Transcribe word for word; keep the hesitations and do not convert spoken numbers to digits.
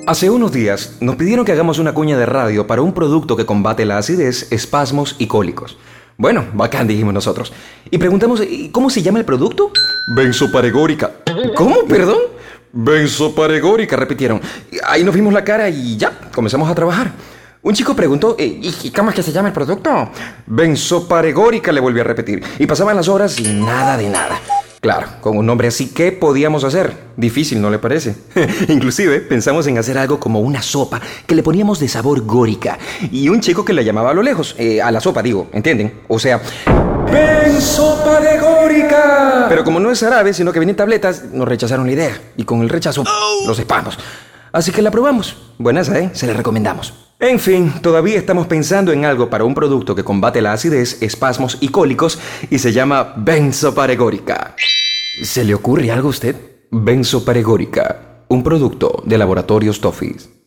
hace unos días nos pidieron que hagamos una cuña de radio para un producto que combate la acidez, espasmos y cólicos. Bueno, bacán, dijimos nosotros. Y preguntamos, ¿cómo se llama el producto? Benzoparegórica. ¿Cómo, perdón? Benzoparegórica, repitieron. Ahí nos vimos la cara y ya, comenzamos a trabajar. Un chico preguntó, ¿y cómo es que se llama el producto? Benzoparegórica, le volví a repetir. Y pasaban las horas y nada de nada. Claro, con un nombre así, ¿qué podíamos hacer? Difícil, ¿no le parece? Inclusive pensamos en hacer algo como una sopa que le poníamos de sabor górica. Y un chico que la llamaba a lo lejos, eh, a la sopa digo, ¿entienden? O sea, ¡Benzoparegórica! Pero como no es árabe, sino que viene en tabletas, nos rechazaron la idea. Y con el rechazo, oh. los espasmos. Así que la probamos. Buenas, ¿eh? Se la recomendamos. En fin, todavía estamos pensando en algo para un producto que combate la acidez, espasmos y cólicos y se llama benzoparegórica. ¿Se le ocurre algo a usted? Benzoparegórica, un producto de Laboratorios Toffies.